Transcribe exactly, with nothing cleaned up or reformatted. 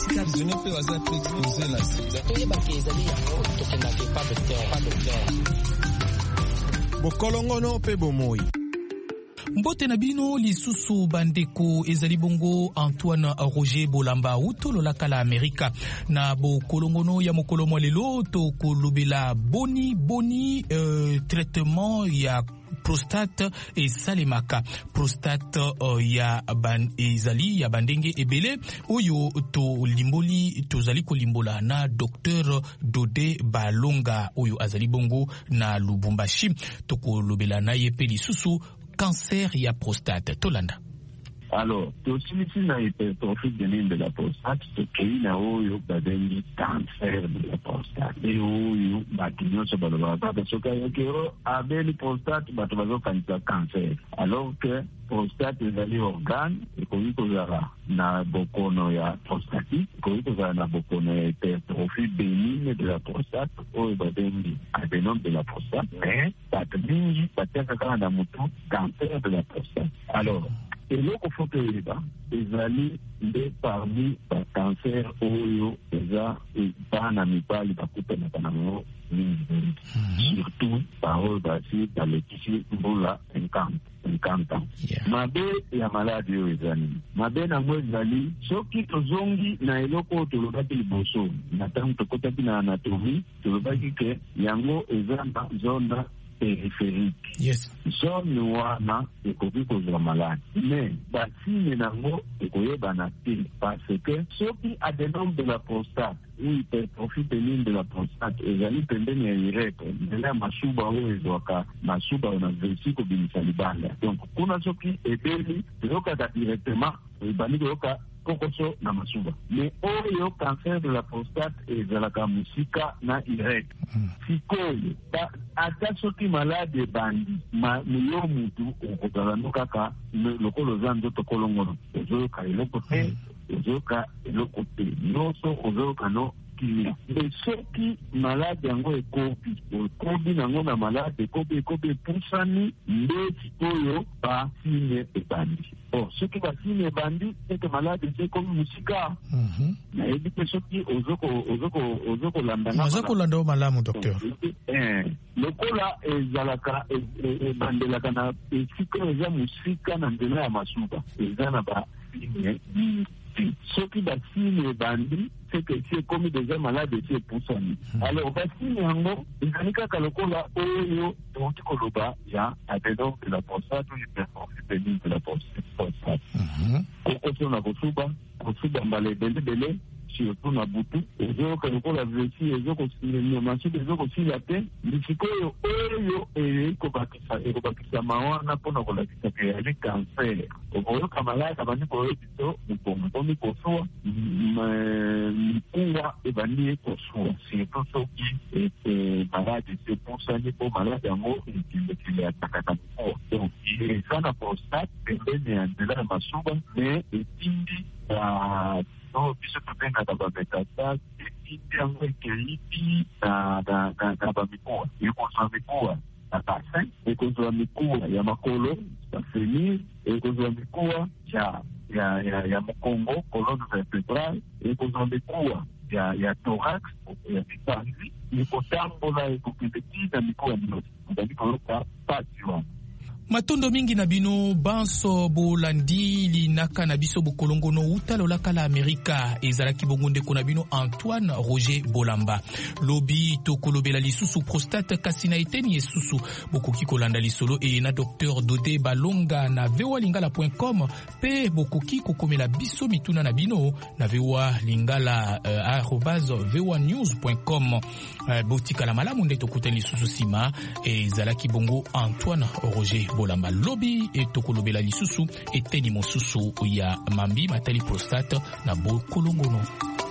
esika prisonnier pe waza pe exposer la sida toyeba ke ezali yango tokendake pas docteur pas docteur bokolongono pe bomoi. Mbote na bino lisusu bandeko ezali bongo Antoine Roger Bolamba utolo la kala Amerika na bo kolongono ya mokolo mwa lelo to kolobela boni boni euh, traitement ya prostate et salemaka prostate uh, ya ban ezali ya bandenge ebele oyo to limboli tozali kolimbola na docteur Dodé Balonga oyo azali bongo na Lubumbashi to kolobela na ye pe lisusu cancer ya prostate tolanda. Alors, tosilisi na hypertrophie bénigne de la prostate, tokei na oyo babengi cancer de la prostate. E oyo bato nyonso baloba kaka soki ayoki abeli prostate bato bazokanisa cancer. Alors que prostate ezali organe ekoki kozala na bokono ya prostatique, ekoki kozala na bokono ya hypertrophie bénigne de la prostate oyo babengi adénome de la prostate, mais bato mingi batiaka kaka na motu cancer de la prostate. Alors, eloko fo toyeba ezali nde parmi bacancer oyo eza bana mibali bakutanaka nango mingi surtout baoyo basi balekisi mbula cinquante ans. Mabe ya maladi oyo eza nini? Mabe nango ezali soki tozongi na eloko oyo tolobaki liboso na ntango tokotaki na anatomie tolobaki ke yango eza na zone périphérique. Yes. Zone wana ekoki kozwa maladi. Mais basine nango ekoyebana te parce que soki adénome de la prostate ou hypertrophie bénigne de la prostate ezali pembeni ya urètre nzela ya masuba oyo ezwaka masuba na vessie kobimisa libanda. Donc kuna soki ebeli ezokaka directement ebandi koyoka kokoso na masuba. Mais oyo cancer de la prostate ezalaka musika na urètre. Sikoyo ata soki malade ebandi muyo mutu okozala no kaka lokolo za nzoto kolongono ozoyoka eloko te ozoyoka eloko te nyonso ozoyoka no kimia. Mais soki malade yango ekobi ekobi nango na malade ekobi ekobi epusani nde sikoyo basine ebandi. Bon, soki basine ebandi ete malade eze ekobi musika nayebi te soki ozokolandanga ozokolanda malamu docteur. Lokola ezalaka ebandelaka na esika eza musika na nzela ya masuba eza na basine soki basine ebandi seke esi ekomi deja malade esi epusani. Alors basine yango ezali kaka lokola oyo toki koloba ya adénome de la prostate ou hypertrophie bénigne de la prostate. Kokoso na kosuba kosuba mbala ebelebele surtout na butu ezoyoka lokola vessie ezokosila masuba ezokosila te lisikoyo oyo ekobakisa mawana mpona kolakisa ke yali cancer okoyoka malade abandi koyoka biso mokongo mponi kosuwa mikuwa ebandi ekosuwa surtout soki malade esepusani mpo malade yango ekilekile atakaka mikuwa. Donc eza na prostate pembeni ya nzela ya masuba me etindi no biso tobengaka bametastase etindi yango ekeibi na bamikuwa ekozwa mikuwa na bassin ekozwa mikuwa ya makolo bafenir ekozwa mikuwa ya mokongo colonne vertébrale ekozwa mikuwa ya thorax ya mipanzi ekotambola ekokende ti na mikuwa nyonso ezali koyoka pasi wana. Matondo mingi na bino banso bolandi linaka na biso bokolongono utalo la kala Amerika ezalaki bongonde kona bino Antoine Roger Bolamba lobi to kolobela lisusu prostate kasina eteni esusu bokoki kolanda lisolo e na docteur Dodé Balonga na v o a lingala point com pe bokoki kokomela biso mituna na bino na v o a lingala uh, arobase v o a news point com uh, botika la malamu nde tokutani lisusu sima ezalaki bongo Antoine Roger Bolamba lobi e tokolobela lisusu eteni mosusu ya mambi matali prostate na bokolongono.